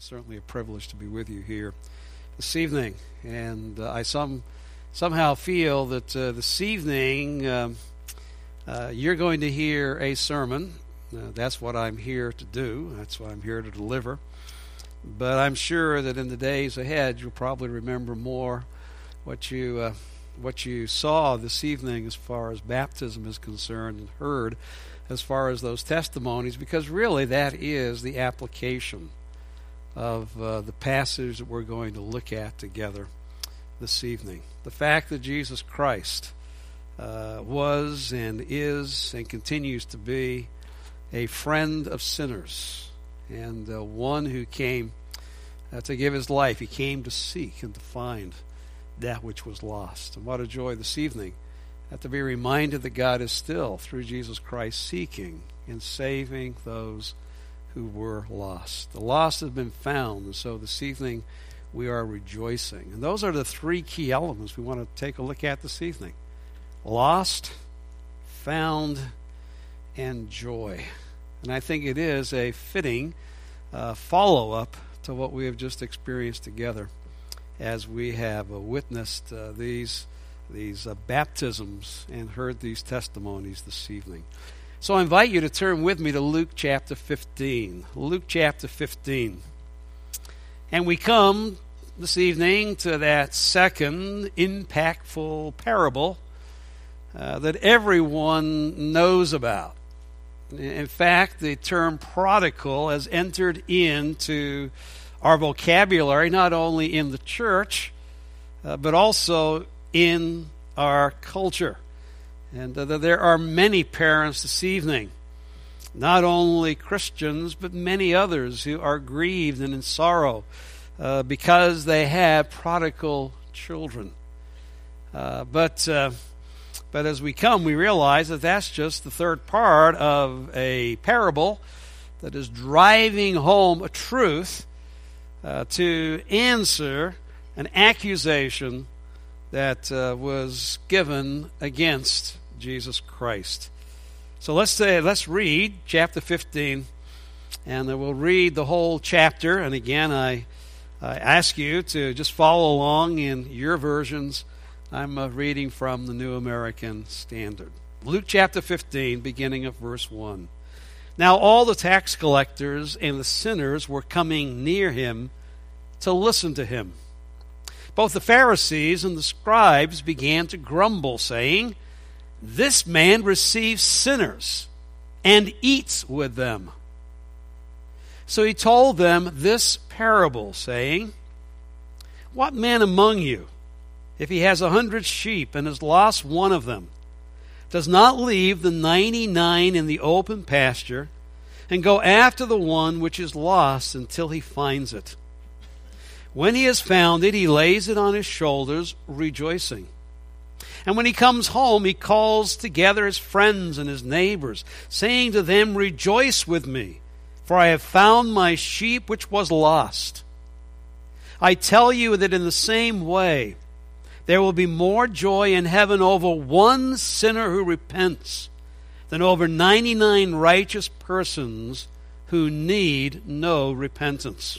certainly a privilege to be with you here this evening. And I somehow feel that this evening you're going to hear a sermon. That's what I'm here to do. That's what I'm here to deliver. But I'm sure that in the days ahead, you'll probably remember more what you saw this evening as far as baptism is concerned and heard as far as those testimonies, because really that is the application of the passage that we're going to look at together this evening. The fact that Jesus Christ was and is and continues to be a friend of sinners, and one who came to give his life. He came to seek and to find that which was lost. And what a joy this evening to be reminded that God is still, through Jesus Christ, seeking and saving those who were lost. The lost have been found, and so this evening we are rejoicing. And those are the three key elements we want to take a look at this evening: lost, found, and joy. And I think it is a fitting follow-up to what we have just experienced together as we have witnessed these baptisms and heard these testimonies this evening. So I invite you to turn with me to Luke chapter 15. Luke chapter 15. And we come this evening to that second impactful parable that everyone knows about. In fact, the term prodigal has entered into our vocabulary, not only in the church, but also in our culture. And there are many parents this evening, not only Christians, but many others who are grieved and in sorrow because they have prodigal children. But as we come, we realize that that's just the third part of a parable that is driving home a truth to answer an accusation that was given against Jesus Christ. So let's read chapter 15, and then we'll read the whole chapter. And again, I ask you to just follow along in your versions. I'm reading from the New American Standard. Luke chapter 15, beginning of verse 1. Now all the tax collectors and the sinners were coming near him to listen to him. Both the Pharisees and the scribes began to grumble, saying, "This man receives sinners and eats with them." So he told them this parable, saying, "What man among you, if he has 100 sheep and has lost one of them, does not leave the 99 in the open pasture and go after the one which is lost until he finds it? When he has found it, he lays it on his shoulders, rejoicing. And when he comes home, he calls together his friends and his neighbors, saying to them, 'Rejoice with me, for I have found my sheep which was lost.' I tell you that in the same way, there will be more joy in heaven over one sinner who repents than over 99 righteous persons who need no repentance.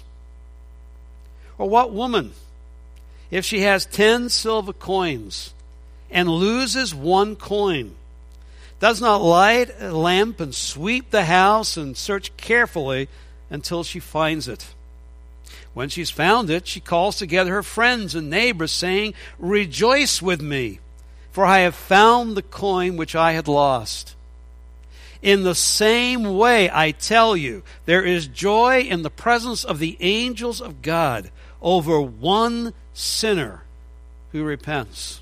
Or what woman, if she has 10 silver coins and loses one coin, does not light a lamp and sweep the house and search carefully until she finds it? When she's found it, she calls together her friends and neighbors, saying, 'Rejoice with me, for I have found the coin which I had lost.' In the same way, I tell you, there is joy in the presence of the angels of God over one sinner who repents."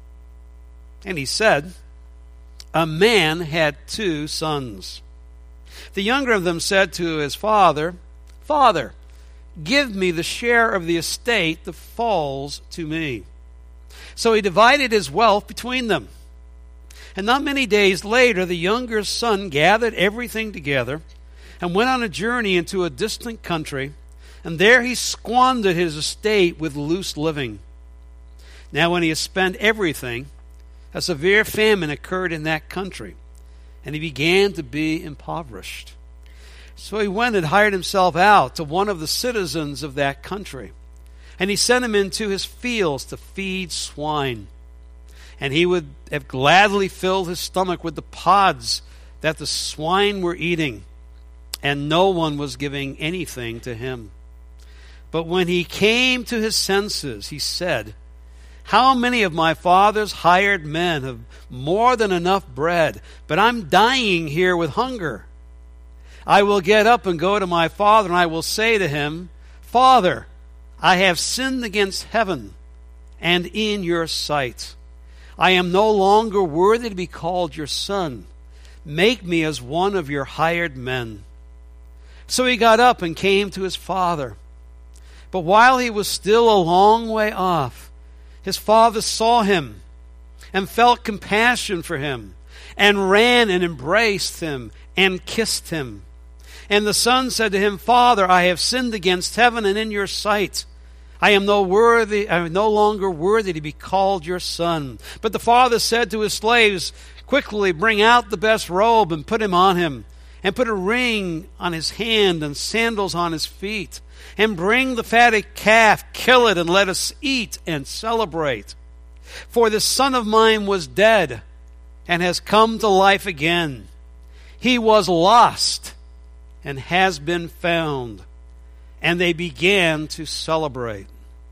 And he said, "A man had 2 sons. The younger of them said to his father, 'Father, give me the share of the estate that falls to me.' So he divided his wealth between them. And not many days later, the younger son gathered everything together and went on a journey into a distant country, and there he squandered his estate with loose living. Now when he had spent everything, a severe famine occurred in that country, and he began to be impoverished. So he went and hired himself out to one of the citizens of that country. And he sent him into his fields to feed swine. And he would have gladly filled his stomach with the pods that the swine were eating, and no one was giving anything to him. But when he came to his senses, he said, "How many of my father's hired men have more than enough bread, but I'm dying here with hunger? I will get up and go to my father, and I will say to him, 'Father, I have sinned against heaven and in your sight. I am no longer worthy to be called your son. Make me as one of your hired men.' So he got up and came to his father. But while he was still a long way off, his father saw him and felt compassion for him and ran and embraced him and kissed him. And the son said to him, 'Father, I have sinned against heaven and in your sight. I am no longer worthy to be called your son.' But the father said to his slaves, 'Quickly bring out the best robe and put him on him, and put a ring on his hand and sandals on his feet. And bring the fatted calf, kill it, and let us eat and celebrate. For this son of mine was dead and has come to life again. He was lost and has been found.' And they began to celebrate.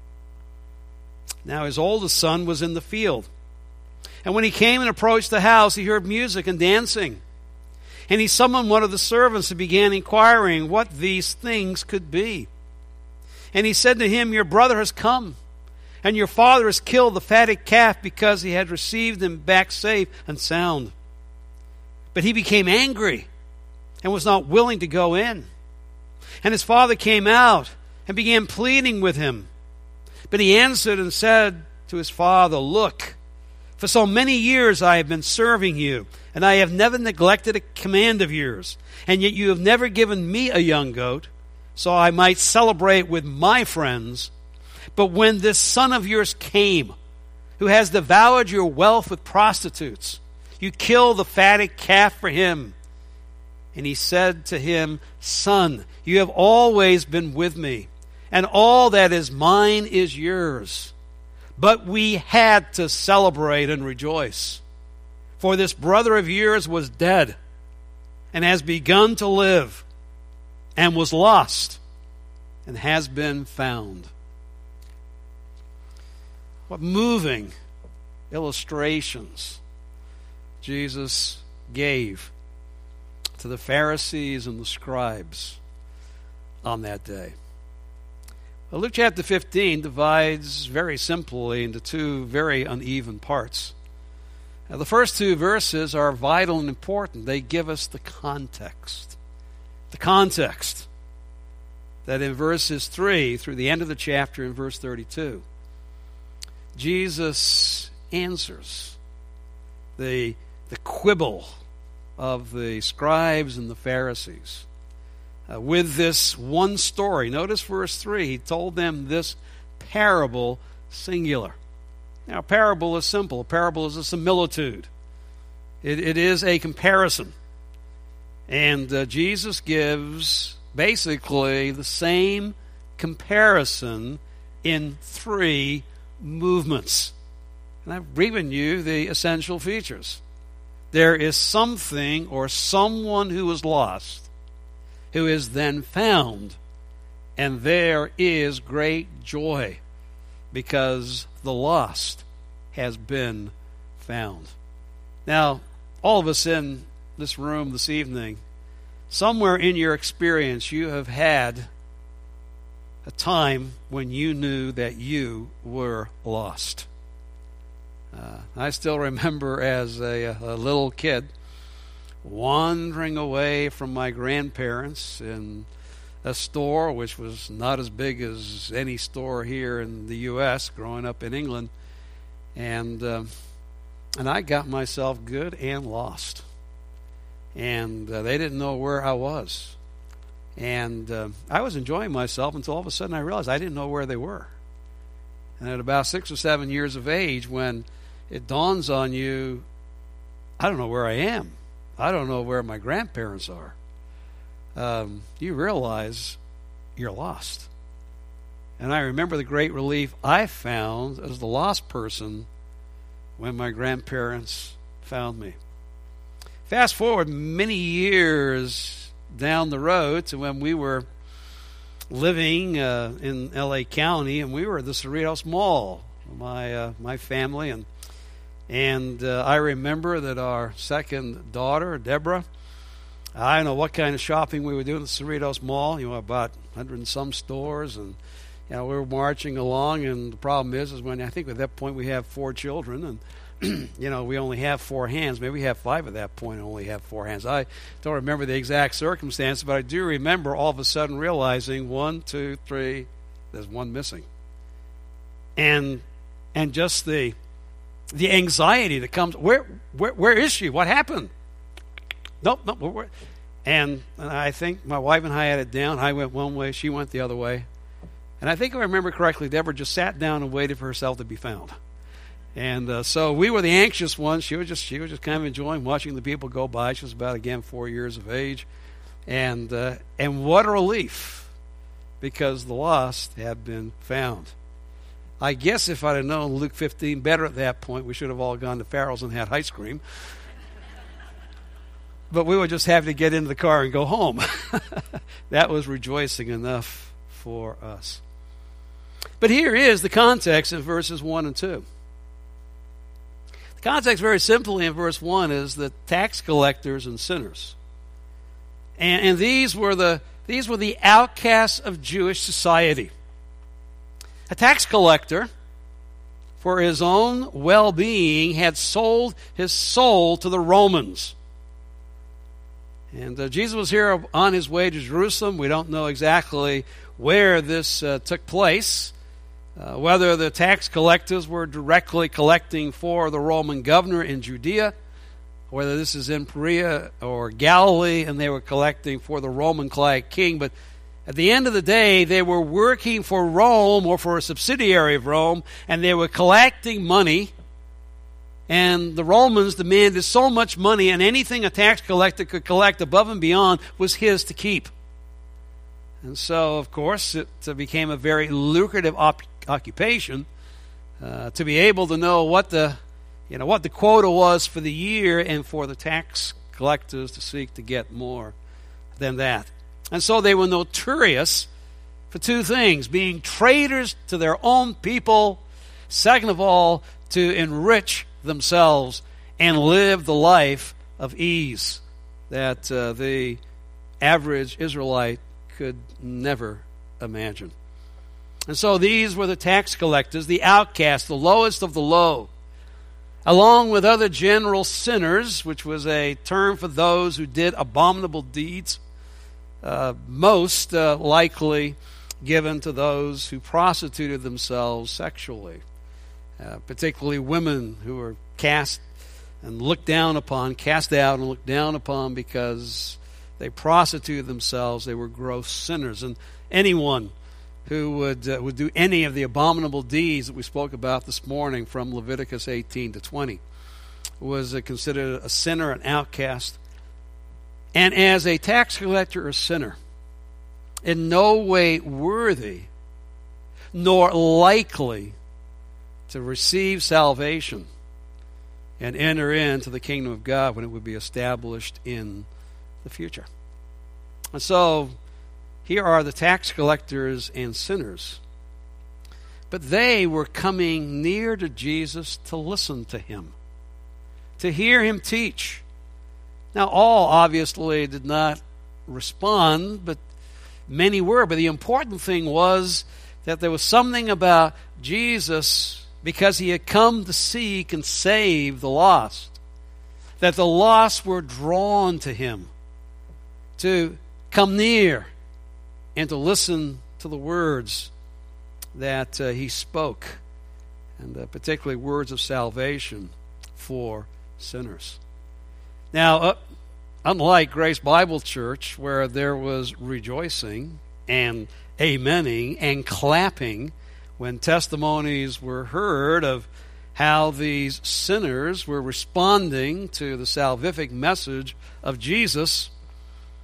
Now his oldest son was in the field. And when he came and approached the house, he heard music and dancing. And he summoned one of the servants and began inquiring what these things could be. And he said to him, 'Your brother has come, and your father has killed the fatted calf because he had received him back safe and sound.' But he became angry and was not willing to go in. And his father came out and began pleading with him. But he answered and said to his father, 'Look, for so many years I have been serving you, and I have never neglected a command of yours. And yet you have never given me a young goat, so I might celebrate with my friends. But when this son of yours came, who has devoured your wealth with prostitutes, you killed the fatted calf for him.' And he said to him, 'Son, you have always been with me, and all that is mine is yours. But we had to celebrate and rejoice. For this brother of yours was dead and has begun to live, and was lost and has been found.'" What moving illustrations Jesus gave to the Pharisees and the scribes on that day. Well, Luke chapter 15 divides very simply into two very uneven parts. Now, the first two verses are vital and important. They give us the context. The context that in verses 3 through the end of the chapter in verse 32, Jesus answers the quibble of the scribes and the Pharisees with this one story. Notice verse 3. He told them this parable singular. Now, a parable is simple. A parable is a similitude. It is a comparison. And Jesus gives basically the same comparison in three movements. And I've given you the essential features. There is something or someone who is lost, who is then found, and there is great joy because the lost has been found. Now, all of us in this room this evening, somewhere in your experience, you have had a time when you knew that you were lost. I still remember as a little kid wandering away from my grandparents in a store which was not as big as any store here in the U.S. growing up in England, and I got myself good and lost, and they didn't know where I was, and I was enjoying myself until all of a sudden I realized I didn't know where they were. And at about 6 or 7 years of age, when it dawns on you, I don't know where I am. I don't know where my grandparents are. you realize you're lost. And I remember the great relief I found as the lost person when my grandparents found me. Fast forward many years down the road to when we were living in L.A. County, and we were at the Cerritos Mall, my family, and I remember that our second daughter, Deborah, I don't know what kind of shopping we were doing at the Cerritos Mall, about 100 and some stores, and we were marching along, and the problem is when I think at that point we have 4 children, and we only have 4 hands. Maybe we have 5 at that point and only have 4 hands. I don't remember the exact circumstance, but I do remember all of a sudden realizing 1, 2, 3, there's one missing. And just the anxiety that comes, where is she? What happened? Nope. And I think my wife and I had it down. I went one way, she went the other way. And I think if I remember correctly, Deborah just sat down and waited for herself to be found. And so we were the anxious ones. She was just kind of enjoying watching the people go by. She was about, again, 4 years of age. And what a relief, because the lost had been found. I guess if I'd have known Luke 15 better at that point, we should have all gone to Farrell's and had ice cream. But we were just having to get into the car and go home. That was rejoicing enough for us. But here is the context in verses 1 and 2. The context, very simply, in verse 1 is the tax collectors and sinners. And these were the outcasts of Jewish society. A tax collector, for his own well-being, had sold his soul to the Romans. And Jesus was here on his way to Jerusalem. We don't know exactly where this took place, whether the tax collectors were directly collecting for the Roman governor in Judea, whether this is in Perea or Galilee, and they were collecting for the Roman king. But at the end of the day, they were working for Rome or for a subsidiary of Rome, and they were collecting money. And the Romans demanded so much money, and anything a tax collector could collect above and beyond was his to keep. And so, of course, it became a very lucrative occupation to be able to know what the quota was for the year, and for the tax collectors to seek to get more than that. And so they were notorious for 2 things: being traitors to their own people, second of all, to enrich themselves and live the life of ease that the average Israelite could never imagine. And so these were the tax collectors, the outcasts, the lowest of the low, along with other general sinners, which was a term for those who did abominable deeds, most likely given to those who prostituted themselves sexually. Particularly women who were cast out and looked down upon because they prostituted themselves. They were gross sinners. And anyone who would do any of the abominable deeds that we spoke about this morning from Leviticus 18 to 20 was considered a sinner, an outcast. And as a tax collector or sinner, in no way worthy nor likely to receive salvation and enter into the kingdom of God when it would be established in the future. And so here are the tax collectors and sinners. But they were coming near to Jesus to listen to him, to hear him teach. Now, all obviously did not respond, but many were. But the important thing was that there was something about Jesus, because he had come to seek and save the lost, that the lost were drawn to him, to come near and to listen to the words that he spoke, and particularly words of salvation for sinners. Now, unlike Grace Bible Church, where there was rejoicing and amening and clapping when testimonies were heard of how these sinners were responding to the salvific message of Jesus,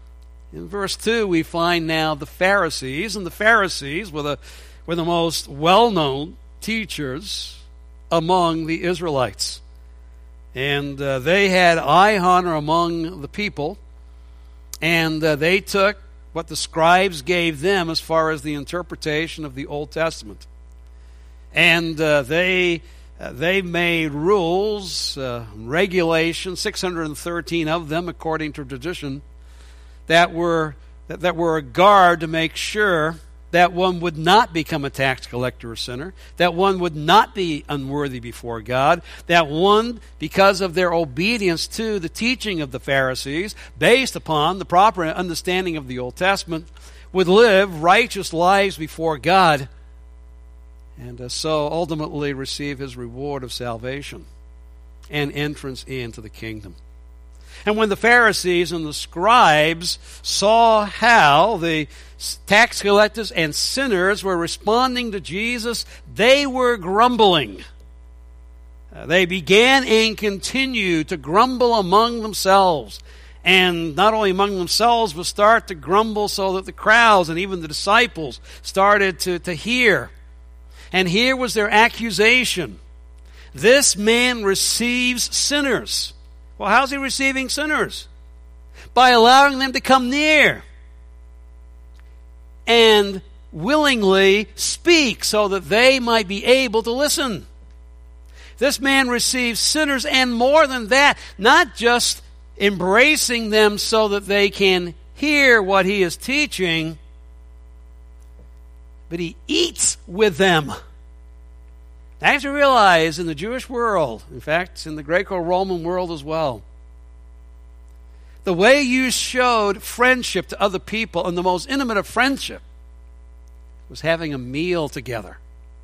In verse 2, we find now the Pharisees, and the Pharisees were the most well-known teachers among the Israelites. And they had eye honor among the people, and they took what the scribes gave them as far as the interpretation of the Old Testament. And they made rules, regulations, 613 of them according to tradition, that were a guard to make sure that one would not become a tax collector or sinner, that one would not be unworthy before God, that one, because of their obedience to the teaching of the Pharisees, based upon the proper understanding of the Old Testament, would live righteous lives before God, and so ultimately receive his reward of salvation and entrance into the kingdom. And when the Pharisees and the scribes saw how the tax collectors and sinners were responding to Jesus, they were grumbling. They began and continued to grumble among themselves. And not only among themselves, but start to grumble so that the crowds and even the disciples started to hear. And here was their accusation. This man receives sinners. Well, how's he receiving sinners? By allowing them to come near and willingly speak so that they might be able to listen. This man receives sinners, and more than that, not just embracing them so that they can hear what he is teaching, but he eats with them. I have to realize in the Jewish world, in fact, in the Greco-Roman world as well, the way you showed friendship to other people, and the most intimate of friendship, was having a meal together,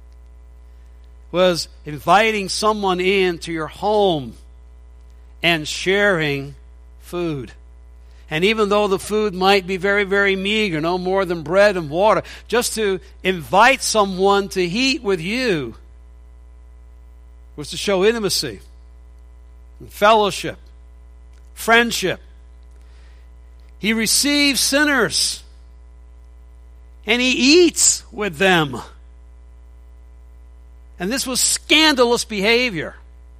was inviting someone into your home and sharing food. And even though the food might be very, very meager, no more than bread and water, just to invite someone to eat with you was to show intimacy, fellowship, friendship. He receives sinners, and he eats with them. And this was scandalous behavior.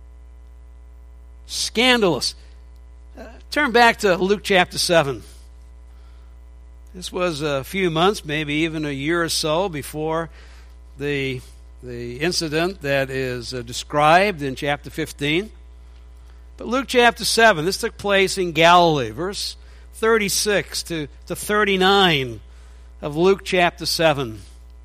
Scandalous. Turn back to Luke chapter 7. This was a few months, maybe even a year or so before the incident that is described in chapter 15. But Luke chapter 7, this took place in Galilee, verse 36 to 39 of Luke chapter 7.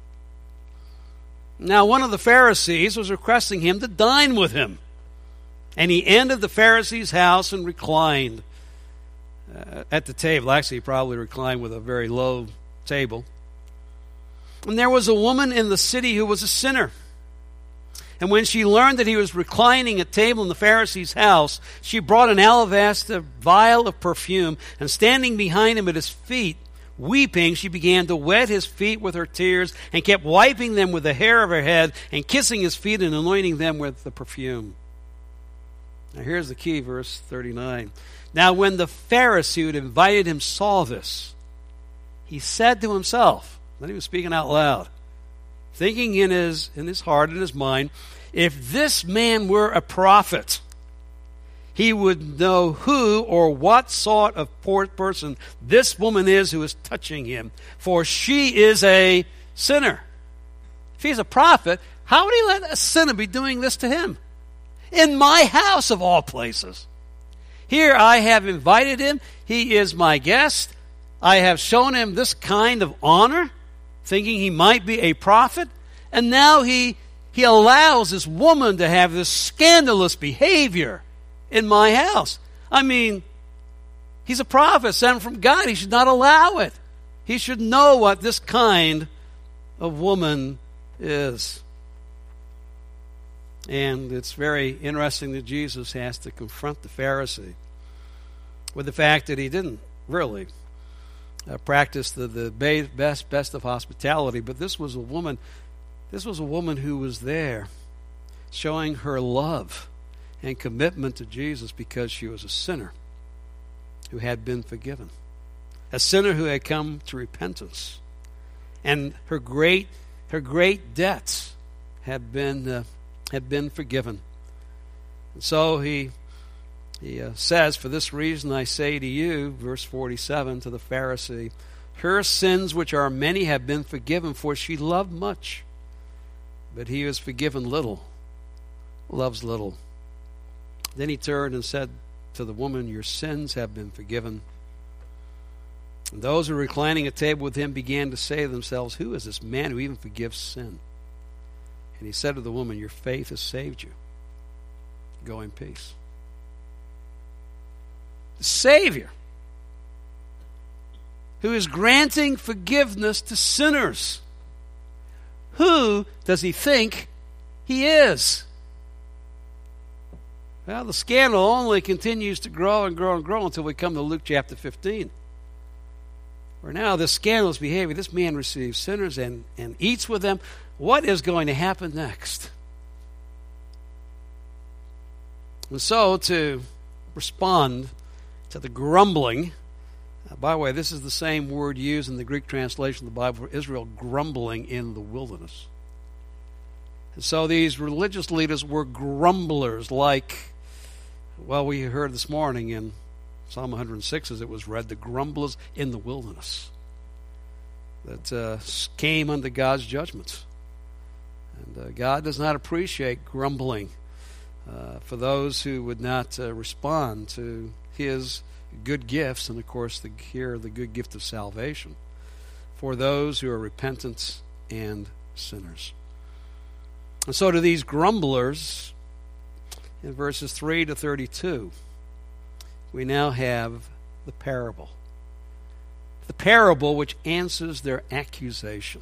Now one of the Pharisees was requesting him to dine with him. And he entered the Pharisee's house and reclined at the table. Actually, he probably reclined with a very low table. And there was a woman in the city who was a sinner. And when she learned that he was reclining at table in the Pharisee's house, she brought an alabaster vial of perfume, and standing behind him at his feet, weeping, she began to wet his feet with her tears, and kept wiping them with the hair of her head, and kissing his feet and anointing them with the perfume. Now here's the key, verse 39. Now when the Pharisee who had invited him saw this, he said to himself, then he was speaking out loud, thinking in his heart, in his mind, if this man were a prophet, he would know who or what sort of poor person this woman is who is touching him, for she is a sinner. If he's a prophet, how would he let a sinner be doing this to him? In my house of all places. Here I have invited him. He is my guest. I have shown him this kind of honor, thinking he might be a prophet, and now he allows this woman to have this scandalous behavior in my house. I mean, he's a prophet sent from God. He should not allow it. He should know what this kind of woman is. And it's very interesting that Jesus has to confront the Pharisee with the fact that he didn't really practice the best of hospitality, but this was a woman who was there showing her love and commitment to Jesus because she was a sinner who had been forgiven. a sinner who had come to repentance. And her great debts had been forgiven. And so he says, "For this reason I say to you," verse 47, to the Pharisee, "her sins, which are many, have been forgiven, for she loved much. But he who is forgiven little loves little." Then he turned and said to the woman, "Your sins have been forgiven." And those who were reclining at table with him began to say to themselves, "Who is this man who even forgives sin?" And he said to the woman, "Your faith has saved you. Go in peace." The Savior, who is granting forgiveness to sinners. Who does he think he is? Well, the scandal only continues to grow and grow and grow until we come to Luke chapter 15. Where now this scandalous behavior, this man receives sinners and eats with them. What is going to happen next? And so to respond to the grumbling, by the way, this is the same word used in the Greek translation of the Bible for Israel grumbling in the wilderness. And so these religious leaders were grumblers, like, well, we heard this morning in Psalm 106 as it was read, the grumblers in the wilderness that came under God's judgment. And God does not appreciate grumbling for those who would not respond to his good gifts, and of course here the good gift of salvation for those who are repentant and sinners. And so to these grumblers, in verses 3 to 32, we now have the parable. The parable which answers their accusation.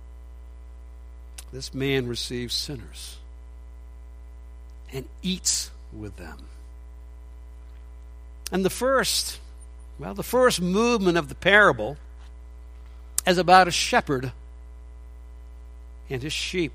This man receives sinners and eats with them. And the first movement of the parable is about a shepherd and his sheep.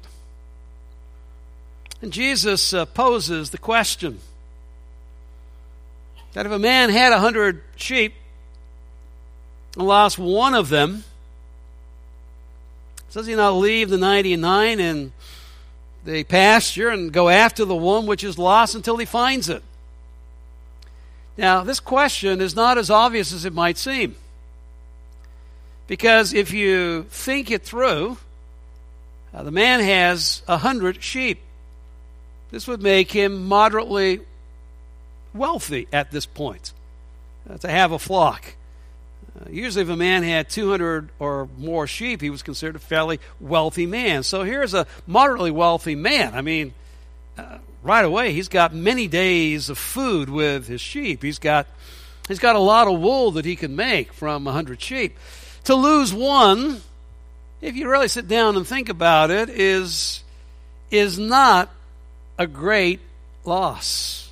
And Jesus poses the question that if a man had 100 sheep and lost one of them, does he not leave the 99 in the pasture and go after the one which is lost until he finds it? Now, this question is not as obvious as it might seem. Because if you think it through, the man has 100 sheep. This would make him moderately wealthy at this point, to have a flock. Usually if a man had 200 or more sheep, he was considered a fairly wealthy man. So here's a moderately wealthy man. I mean, right away, he's got many days of food with his sheep. He's got a lot of wool that he can make from 100 sheep. To lose one, if you really sit down and think about it, is not a great loss.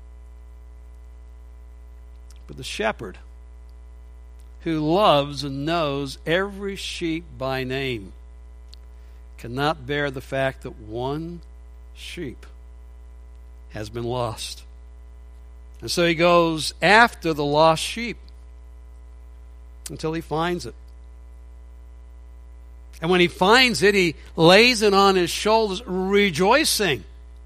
But the shepherd, who loves and knows every sheep by name, cannot bear the fact that one sheep has been lost. And so he goes after the lost sheep until he finds it. And when he finds it, he lays it on his shoulders, rejoicing.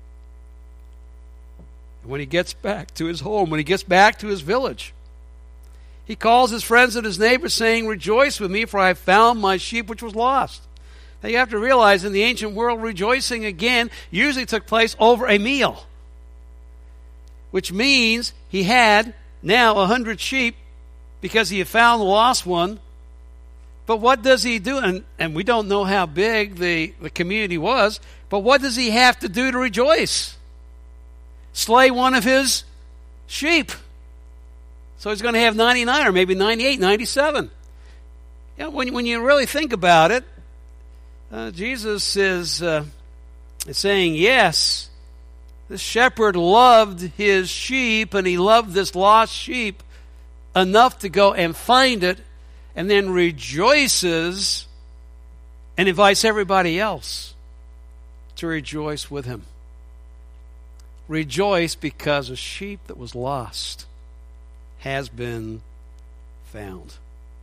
And when he gets back to his home, when he gets back to his village, he calls his friends and his neighbors, saying, "Rejoice with me, for I have found my sheep which was lost." Now you have to realize, in the ancient world, rejoicing again usually took place over a meal, which means he had now 100 sheep because he had found the lost one. But what does he do? And we don't know how big the community was, but what does he have to do to rejoice? Slay one of his sheep. So he's going to have 99 or maybe 98, 97. You know, when you really think about it, Jesus is saying, yes, this shepherd loved his sheep, and he loved this lost sheep enough to go and find it, and then rejoices and invites everybody else to rejoice with him. Rejoice because a sheep that was lost has been found.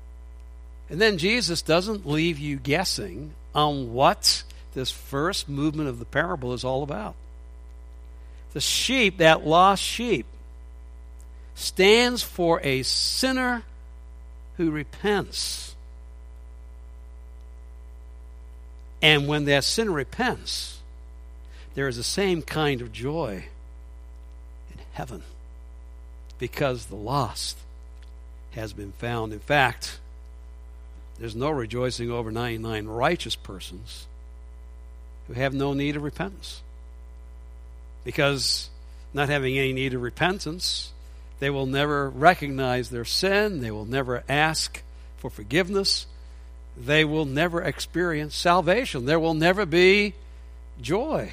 And then Jesus doesn't leave you guessing on what this first movement of the parable is all about. The sheep, that lost sheep, stands for a sinner who repents. And when that sinner repents, there is the same kind of joy in heaven, because the lost has been found. In fact, there's no rejoicing over 99 righteous persons who have no need of repentance. Because not having any need of repentance, they will never recognize their sin. They will never ask for forgiveness. They will never experience salvation. There will never be joy,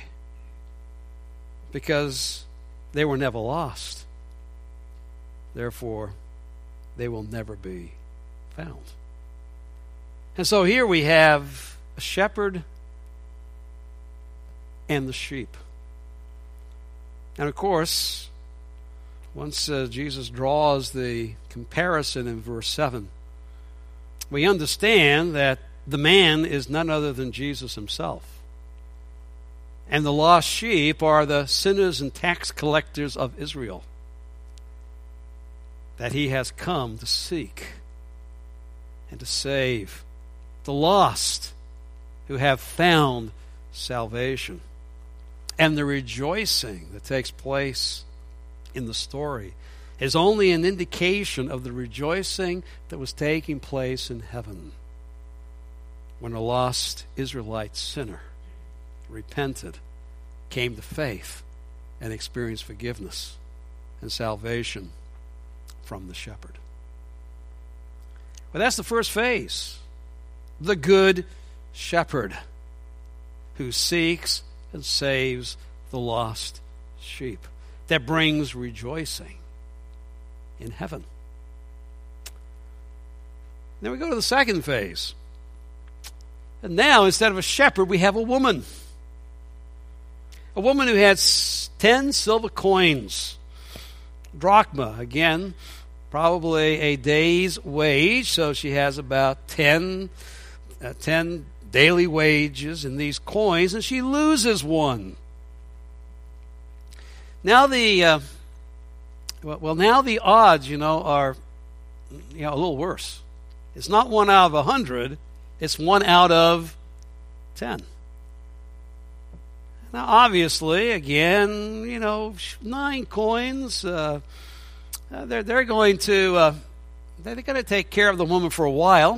because they were never lost. Therefore, they will never be found. And so here we have a shepherd and the sheep. And of course, once Jesus draws the comparison in verse 7, we understand that the man is none other than Jesus himself. And the lost sheep are the sinners and tax collectors of Israel that he has come to seek and to save, the lost who have found salvation. And the rejoicing that takes place in the story is only an indication of the rejoicing that was taking place in heaven when a lost Israelite sinner repented, came to faith, and experienced forgiveness and salvation from the shepherd. Well, that's the first phase. The good shepherd who seeks and saves the lost sheep. That brings rejoicing in heaven. Then we go to the second phase. And now, instead of a shepherd, we have a woman. A woman who had 10 silver coins. Drachma, again, probably a day's wage, so she has about 10 daily wages in these coins, and she loses one. Now the odds, are a little worse. It's not 1 out of 100; it's 1 out of 10. Now, obviously, again, 9 coins. They're going to take care of the woman for a while.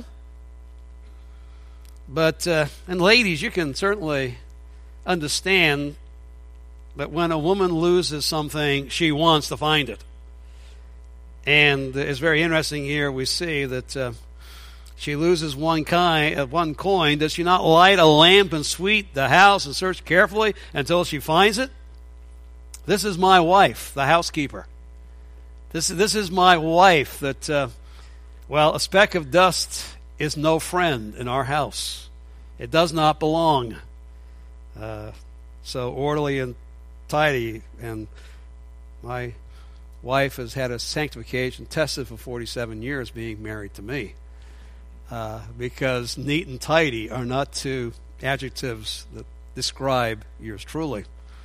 But, and ladies, you can certainly understand that when a woman loses something, she wants to find it. And it's very interesting here. We see that she loses one coin. Does she not light a lamp and sweep the house and search carefully until she finds it? This is my wife, the housekeeper. This is my wife that, a speck of dust is no friend in our house. It does not belong. So orderly and tidy. And my wife has had a sanctification tested for 47 years being married to me. Because neat and tidy are not two adjectives that describe yours truly.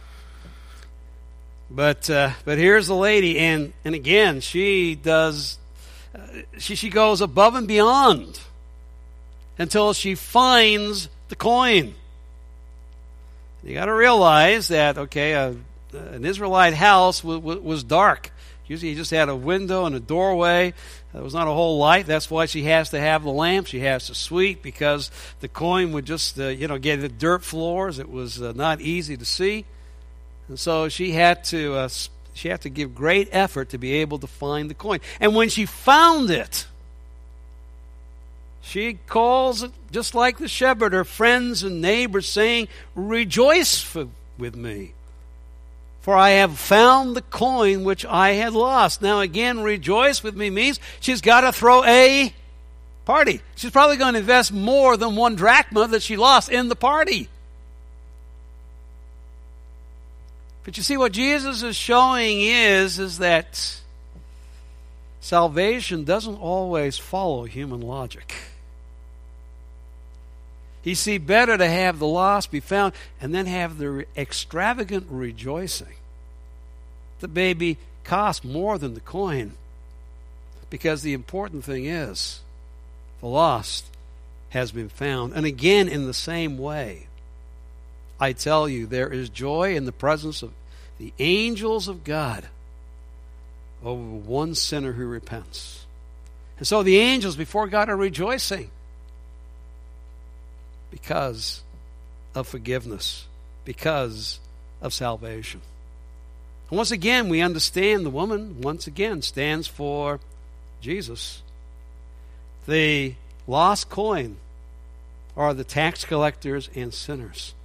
But here's the lady, and again, she does. She goes above and beyond until she finds the coin. You got to realize that an Israelite house was dark. Usually, you just had a window and a doorway. There was not a whole light. That's why she has to have the lamp. She has to sweep because the coin would just get the dirt floors. It was not easy to see, and so she had to give great effort to be able to find the coin. And when she found it, she calls, just like the shepherd, her friends and neighbors, saying, "Rejoice with me, for I have found the coin which I had lost." Now again, rejoice with me means she's got to throw a party. She's probably going to invest more than 1 drachma that she lost in the party. But you see, what Jesus is showing is that salvation doesn't always follow human logic. He see better to have the lost be found and then have the extravagant rejoicing. The baby cost more than the coin, because the important thing is the lost has been found. And again, in the same way, I tell you, there is joy in the presence of the angels of God over one sinner who repents. And so the angels before God are rejoicing because of forgiveness, because of salvation. And once again, we understand the woman, once again, stands for Jesus. The lost coin are the tax collectors and sinners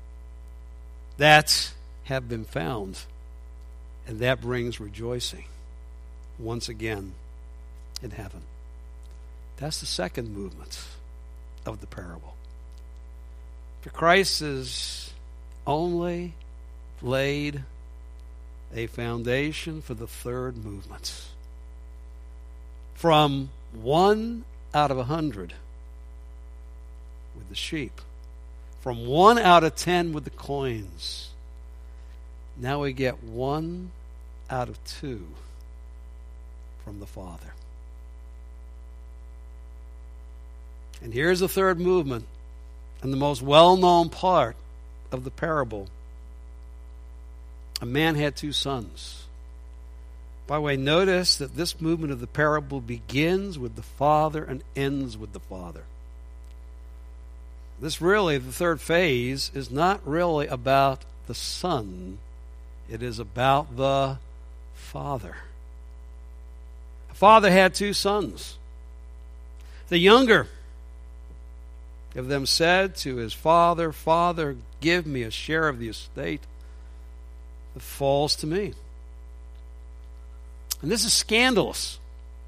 that have been found, and that brings rejoicing once again in heaven. That's the second movement of the parable. For Christ has only laid a foundation for the third movement. From 1 out of 100 with the sheep, from 1 out of 10 with the coins, now we get 1 out of 2 from the Father. And here's the third movement, and the most well-known part of the parable. A man had 2 sons. By the way, notice that this movement of the parable begins with the father and ends with the father. This really, the third phase, is not really about the son. It is about the father. A father had 2 sons. The younger of them said to his father, "Father, give me a share of the estate that falls to me." And this is scandalous.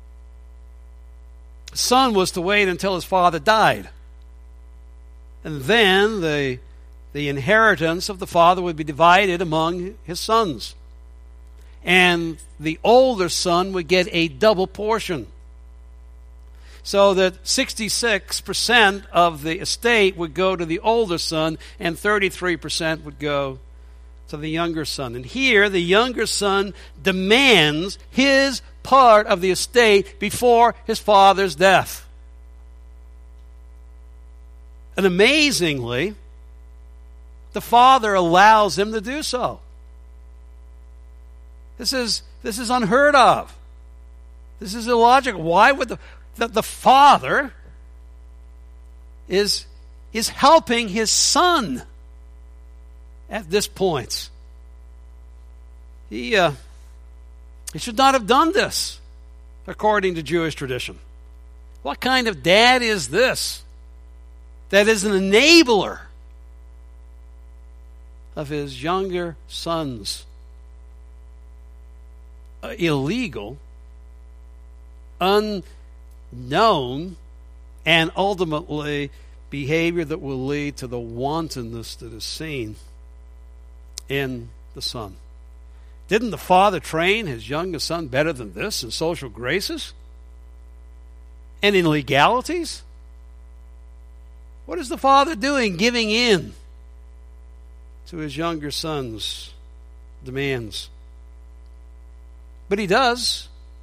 The son was to wait until his father died. And then the inheritance of the father would be divided among his sons. And the older son would get a double portion. So that 66% of the estate would go to the older son, and 33% would go to the younger son. And here, the younger son demands his part of the estate before his father's death. And amazingly, the father allows him to do so. This is unheard of. This is illogical. Why would the father is helping his son at this point? He should not have done this, according to Jewish tradition. What kind of dad is this that is an enabler of his younger son's illegal, unknown, and ultimately behavior that will lead to the wantonness that is seen in the son? Didn't the father train his youngest son better than this in social graces and in legalities? What is the father doing, giving in to his younger son's demands? But he does.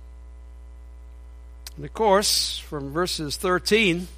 And of course, from verses 13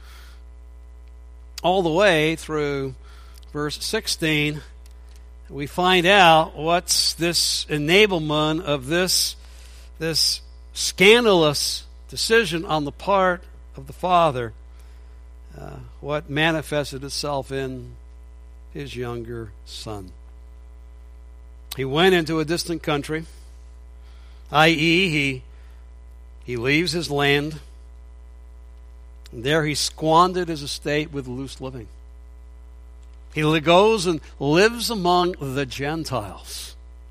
all the way through verse 16, we find out what's this enablement of this scandalous decision on the part of the father, what manifested itself in his younger son. He went into a distant country, i.e., he leaves his land, and there he squandered his estate with loose living. He goes and lives among the Gentiles.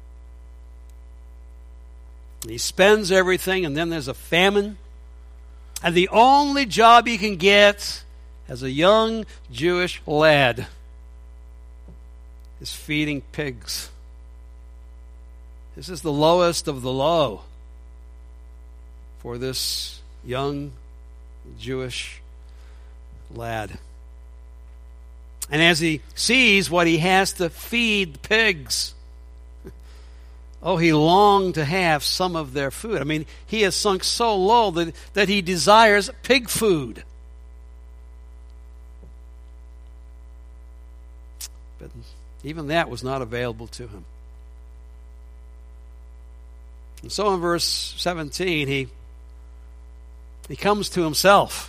And he spends everything, and then there's a famine. And the only job he can get as a young Jewish lad is feeding pigs. This is the lowest of the low for this young Jewish lad. And as he sees what he has to feed the pigs, oh, he longed to have some of their food. I mean, he has sunk so low that he desires pig food. But even that was not available to him. And so in verse 17, he comes to himself.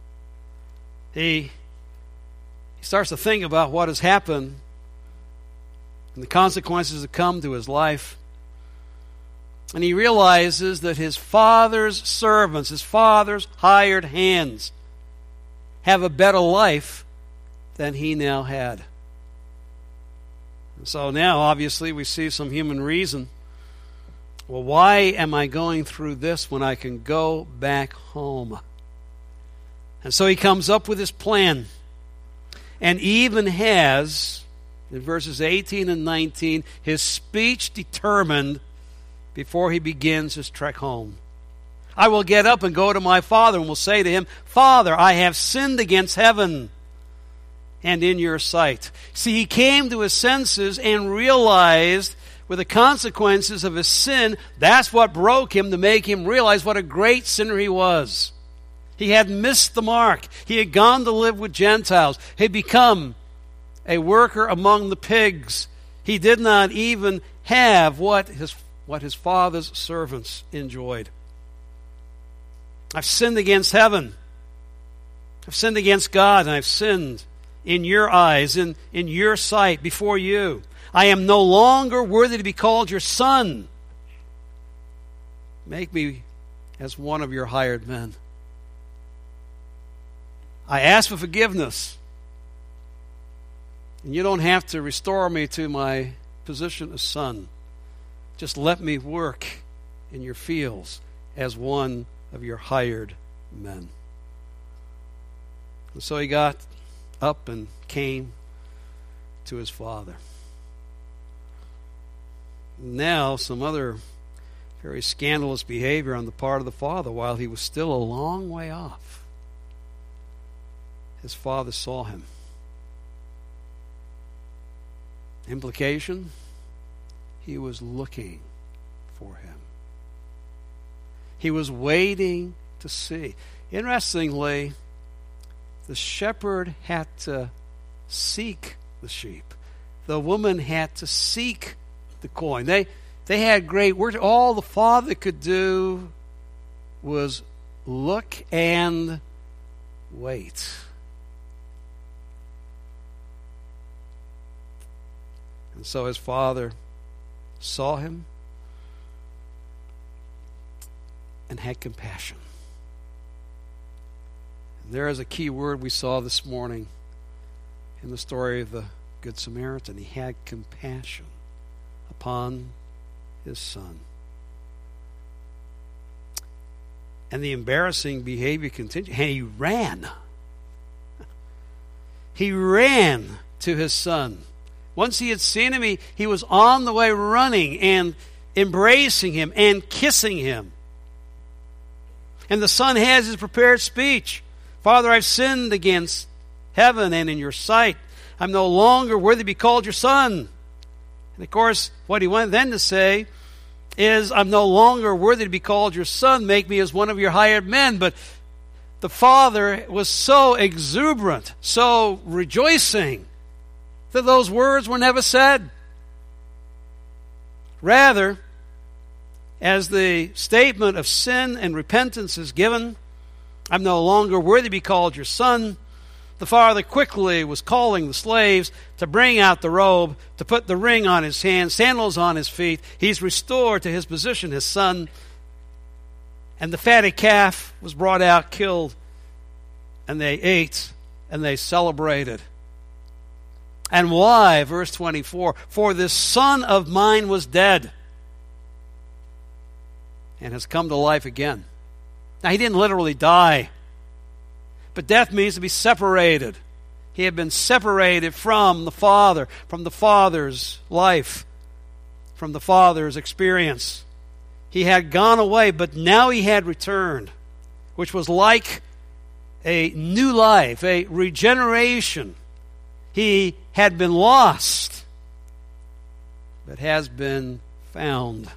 He starts to think about what has happened and the consequences that come to his life. And he realizes that his father's servants, his father's hired hands, have a better life than he now had. And so now, obviously, we see some human reason. Well, why am I going through this when I can go back home? And so he comes up with his plan, and even has, in verses 18 and 19, his speech determined before he begins his trek home. I will get up and go to my father and will say to him, Father, I have sinned against heaven and in your sight. See, he came to his senses and realized with the consequences of his sin, that's what broke him to make him realize what a great sinner he was. He had missed the mark. He had gone to live with Gentiles. He had become a worker among the pigs. He did not even have what his father's servants enjoyed. I've sinned against heaven. I've sinned against God, and I've sinned in your eyes, in your sight, before you. I am no longer worthy to be called your son. Make me as one of your hired men. I ask for forgiveness, and you don't have to restore me to my position as son. Just let me work in your fields as one of your hired men. And so he got up and came to his father. Now, some other very scandalous behavior on the part of the father while he was still a long way off. His father saw him. Implication? He was looking for him. He was waiting to see. Interestingly, the shepherd had to seek the sheep. The woman had to seek the coin. They had great work. All the father could do was look and wait. And so his father saw him and had compassion. And there is a key word we saw this morning in the story of the Good Samaritan. He had compassion upon his son. And the embarrassing behavior continued. And he ran. He ran to his son. Once he had seen him, he was on the way running and embracing him and kissing him. And the son has his prepared speech. Father, I've sinned against heaven and in your sight. I'm no longer worthy to be called your son. And of course, what he went then to say is, I'm no longer worthy to be called your son. Make me as one of your hired men. But the father was so exuberant, so rejoicing, that those words were never said. Rather, as the statement of sin and repentance is given, I'm no longer worthy to be called your son, the father quickly was calling the slaves to bring out the robe, to put the ring on his hand, sandals on his feet. He's restored to his position, his son. And the fatted calf was brought out, killed, and they ate and they celebrated. And why? Verse 24, for this son of mine was dead and has come to life again. Now, he didn't literally die, but death means to be separated. He had been separated from the Father, from the Father's life, from the Father's experience. He had gone away, but now he had returned, which was like a new life, a regeneration. He had been lost, but has been found.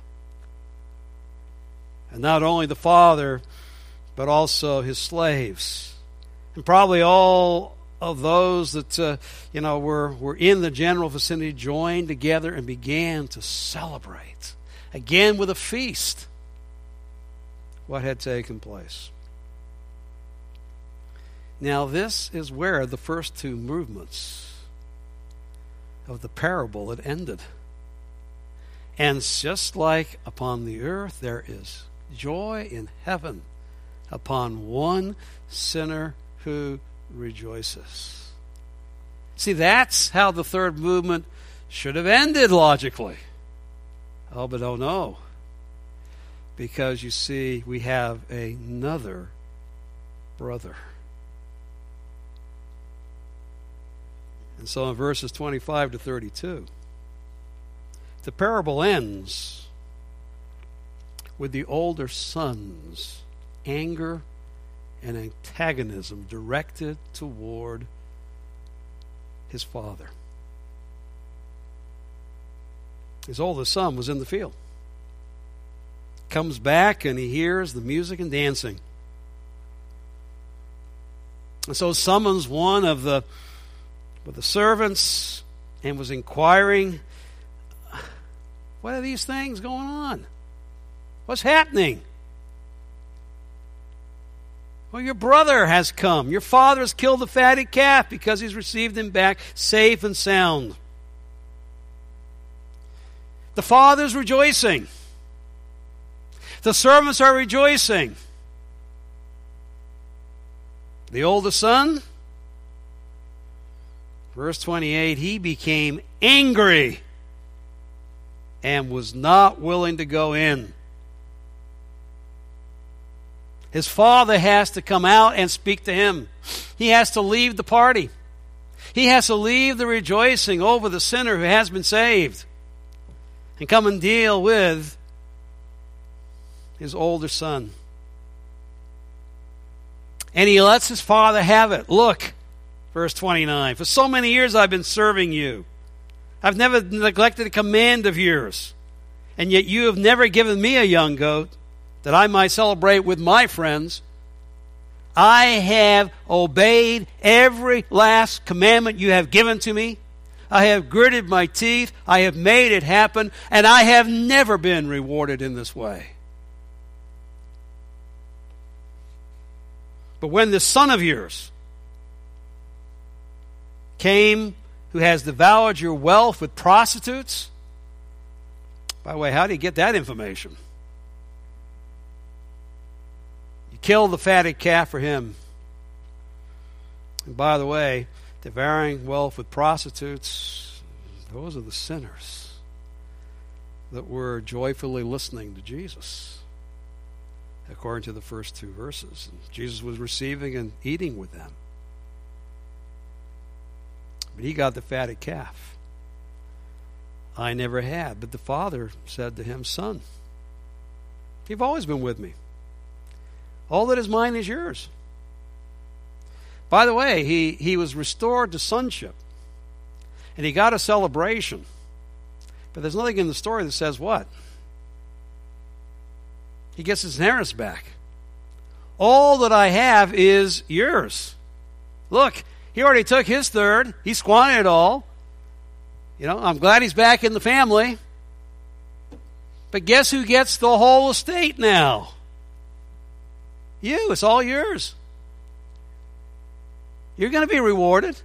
And not only the father, but also his slaves. And probably all of those that were in the general vicinity joined together and began to celebrate, again with a feast, what had taken place. Now this is where the first two movements of the parable had ended. And just like upon the earth there is joy in heaven upon one sinner who rejoices. See, that's how the third movement should have ended logically. Oh, but oh no. Because you see, we have another brother. And so in verses 25 to 32, the parable ends with the older son's anger and antagonism directed toward his father. His oldest son was in the field. Comes back and he hears the music and dancing. And so summons one of the servants and was inquiring, what are these things going on? What's happening? Well, your brother has come. Your father has killed the fatted calf because he's received him back safe and sound. The father's rejoicing. The servants are rejoicing. The oldest son, verse 28, he became angry and was not willing to go in. His father has to come out and speak to him. He has to leave the party. He has to leave the rejoicing over the sinner who has been saved and come and deal with his older son. And he lets his father have it. Look, verse 29, for so many years I've been serving you. I've never neglected a command of yours. And yet you have never given me a young goat that I might celebrate with my friends. I have obeyed every last commandment you have given to me. I have gritted my teeth. I have made it happen. And I have never been rewarded in this way. But when this son of yours came, who has devoured your wealth with prostitutes, by the way, how do you get that information? You kill the fatted calf for him. And by the way, devouring wealth with prostitutes, those are the sinners that were joyfully listening to Jesus, according to the first two verses. And Jesus was receiving and eating with them. But he got the fatted calf. I never had. But the father said to him, son, you've always been with me. All that is mine is yours. By the way, he was restored to sonship. And he got a celebration. But there's nothing in the story that says what? He gets his inheritance back. All that I have is yours. Look, he already took his third. He squandered it all. I'm glad he's back in the family. But guess who gets the whole estate now? You. It's all yours. You're going to be rewarded.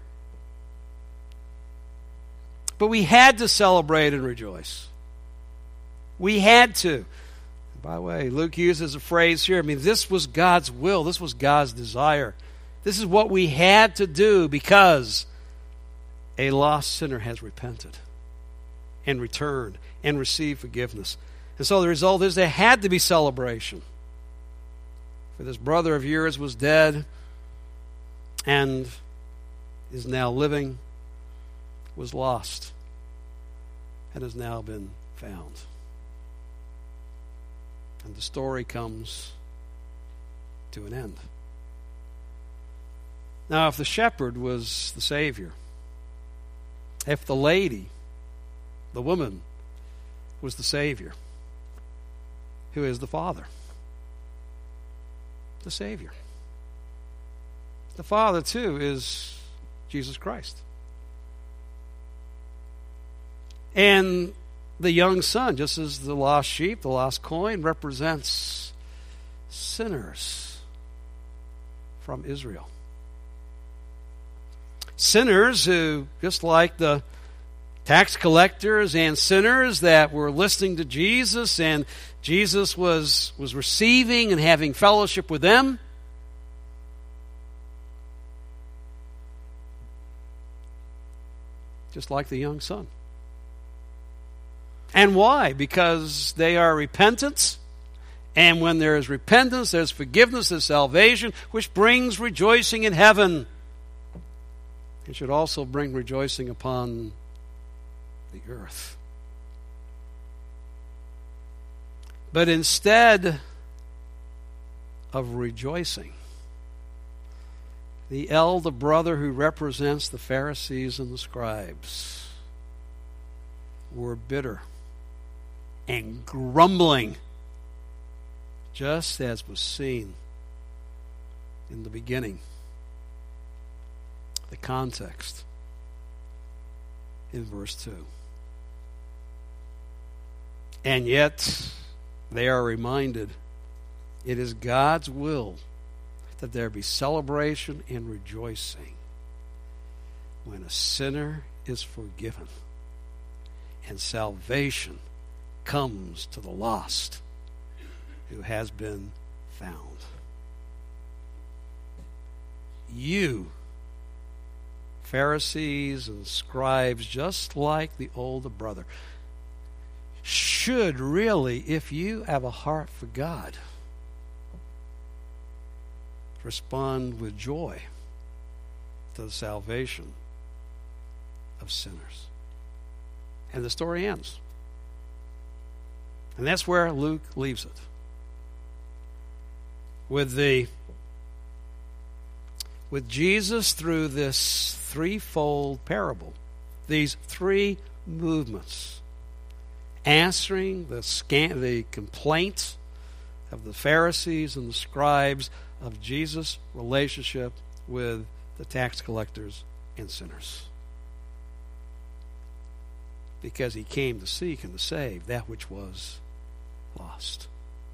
But we had to celebrate and rejoice. We had to. By the way, Luke uses a phrase here. This was God's will. This was God's desire. This is what we had to do because a lost sinner has repented and returned and received forgiveness. And so the result is there had to be celebration. For this brother of yours was dead and is now living, was lost, and has now been found. And the story comes to an end. Now, if the shepherd was the Savior, If the lady, the woman, was the Savior, who is the Father? The Savior. The Father, too, is Jesus Christ. And the young son, just as the lost sheep, the lost coin, represents sinners from Israel. Sinners who, just like the tax collectors and sinners that were listening to Jesus, and Jesus was receiving and having fellowship with them, just like the young son. And why? Because they are repentant, and when there is repentance, there's forgiveness, there's salvation, which brings rejoicing in heaven. It should also bring rejoicing upon the earth. But instead of rejoicing, the elder brother who represents the Pharisees and the scribes were bitter and grumbling, just as was seen in the beginning. The context in verse 2. And yet they are reminded it is God's will that there be celebration and rejoicing when a sinner is forgiven and salvation comes to the lost who has been found. You, Pharisees and scribes, just like the older brother, should really, if you have a heart for God, respond with joy to the salvation of sinners. And the story ends. And that's where Luke leaves it. With Jesus through this threefold parable, these three movements, answering the complaints of the Pharisees and the scribes of Jesus' relationship with the tax collectors and sinners. Because he came to seek and to save that which was lost.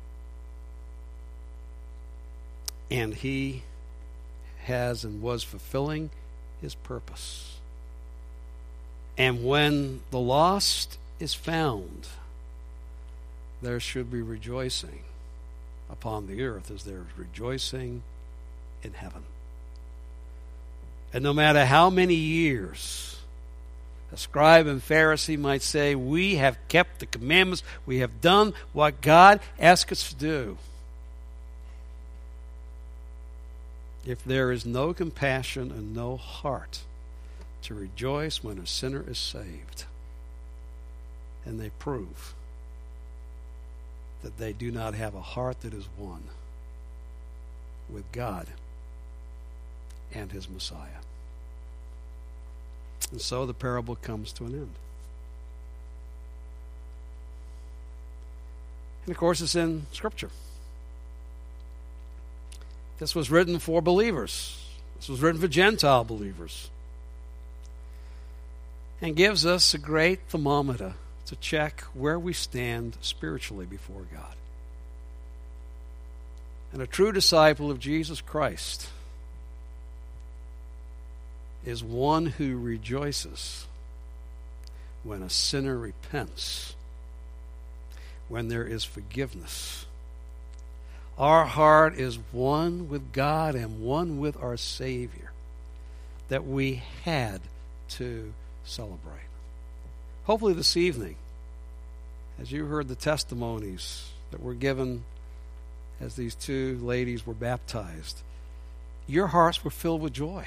And he has and was fulfilling his purpose. And when the lost is found, there should be rejoicing upon the earth as there is rejoicing in heaven. And no matter how many years a scribe and Pharisee might say, we have kept the commandments, we have done what God asked us to do, if there is no compassion and no heart to rejoice when a sinner is saved, and they prove that they do not have a heart that is one with God and his Messiah. And so the parable comes to an end. And of course it's in Scripture. This was written for believers. This was written for Gentile believers. And gives us a great thermometer to check where we stand spiritually before God. And a true disciple of Jesus Christ is one who rejoices when a sinner repents, when there is forgiveness. Our heart is one with God and one with our Savior that we had to celebrate. Hopefully this evening, as you heard the testimonies that were given as these two ladies were baptized, your hearts were filled with joy.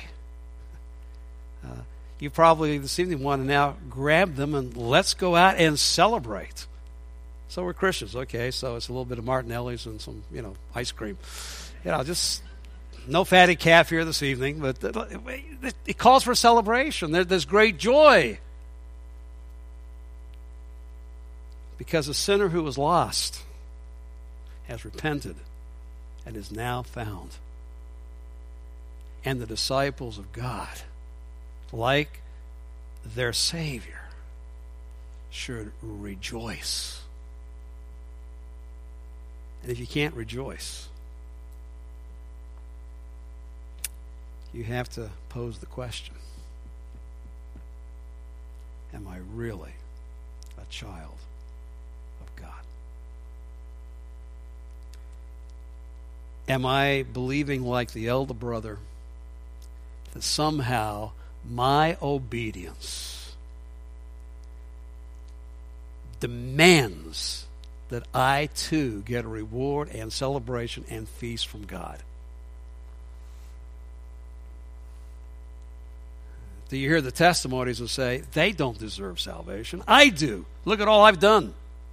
You probably this evening want to now grab them and let's go out and celebrate. So we're Christians, okay, so it's a little bit of Martinelli's and some, ice cream. Just no fatty calf here this evening, but it calls for celebration. There's great joy Because a sinner who was lost has repented and is now found. And the disciples of God, like their Savior, should rejoice. And if you can't rejoice, you have to pose the question, am I really a child of God? Am I believing like the elder brother that somehow my obedience demands that I too get a reward and celebration and feast from God? Do you hear the testimonies that say, they don't deserve salvation? I do. Look at all I've done.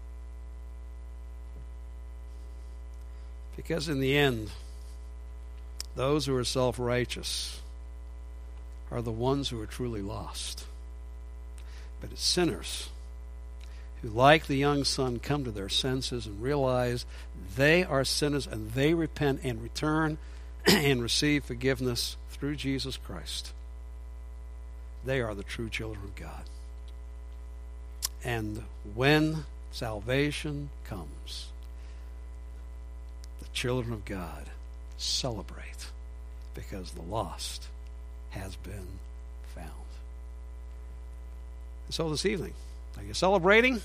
Because in the end, those who are self-righteous are the ones who are truly lost. But it's sinners who, like the young son, come to their senses and realize they are sinners and they repent and return and receive forgiveness through Jesus Christ. They are the true children of God. And when salvation comes, the children of God celebrate because the lost has been found. And so this evening, are you celebrating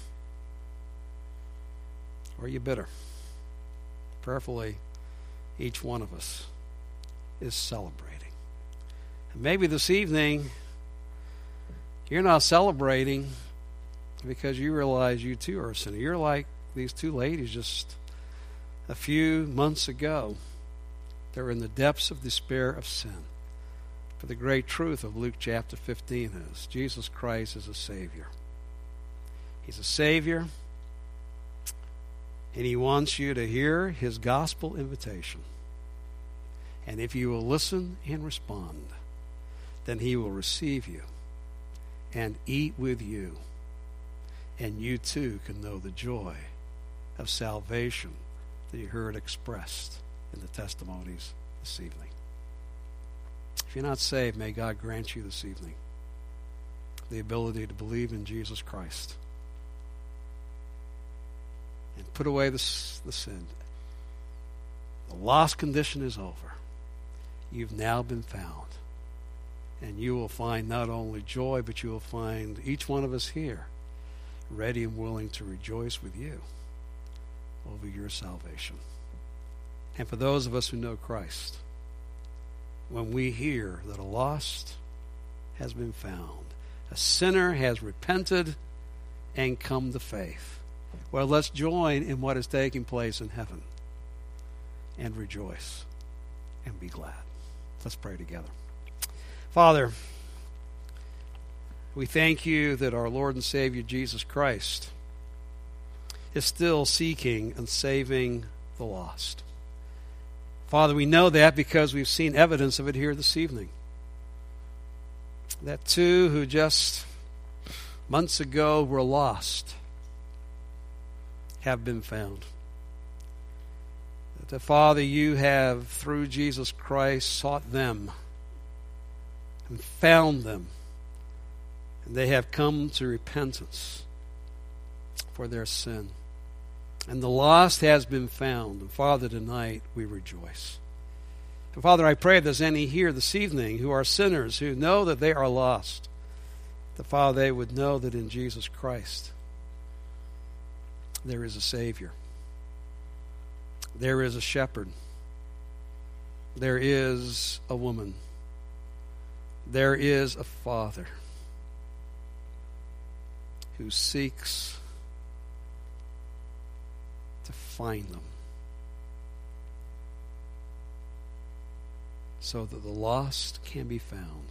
or are you bitter? Prayerfully, each one of us is celebrating. And maybe this evening, you're not celebrating because you realize you too are a sinner. You're like these two ladies just a few months ago. They were in the depths of despair of sin. For the great truth of Luke chapter 15 is Jesus Christ is a Savior. He's a Savior, and He wants you to hear His gospel invitation. And if you will listen and respond, then He will receive you and eat with you, and you too can know the joy of salvation that you heard expressed in the testimonies this evening. If you're not saved, may God grant you this evening the ability to believe in Jesus Christ and put away the sin. The lost condition is over. You've now been found. And you will find not only joy, but you will find each one of us here ready and willing to rejoice with you over your salvation. And for those of us who know Christ, when we hear that a lost has been found, a sinner has repented and come to faith, well, let's join in what is taking place in heaven and rejoice and be glad. Let's pray together. Father, we thank you that our Lord and Savior Jesus Christ is still seeking and saving the lost. Father, we know that because we've seen evidence of it here this evening. That two who just months ago were lost have been found. That, Father, you have, through Jesus Christ, sought them and found them, and they have come to repentance for their sin. And the lost has been found. And Father, tonight we rejoice. And Father, I pray if there's any here this evening who are sinners, who know that they are lost, that Father, they would know that in Jesus Christ there is a Savior. There is a shepherd. There is a woman. There is a Father who seeks to find them so that the lost can be found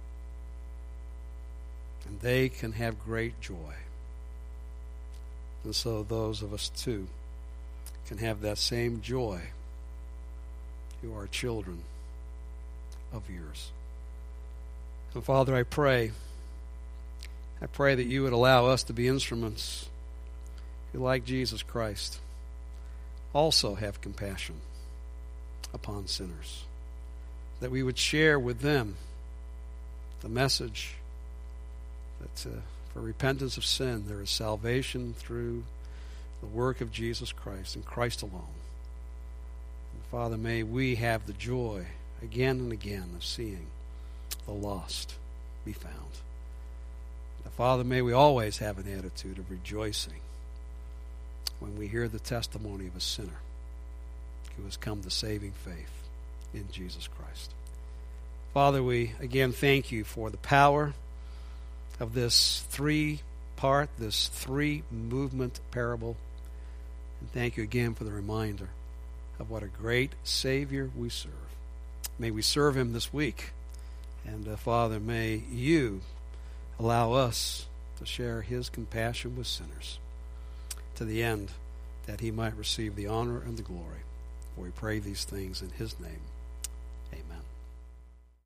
and they can have great joy. And so those of us too can have that same joy who are children of yours. And Father, I pray that you would allow us to be instruments who, like Jesus Christ, also have compassion upon sinners, that we would share with them the message that for repentance of sin there is salvation through the work of Jesus Christ and Christ alone. And Father, may we have the joy again and again of seeing the lost be found. And Father, may we always have an attitude of rejoicing when we hear the testimony of a sinner who has come to saving faith in Jesus Christ. Father, we again thank you for the power of this three-part, this three-movement parable. And thank you again for the reminder of what a great Savior we serve. May we serve him this week. And Father, may you allow us to share his compassion with sinners to the end that he might receive the honor and the glory. For we pray these things in his name. Amen.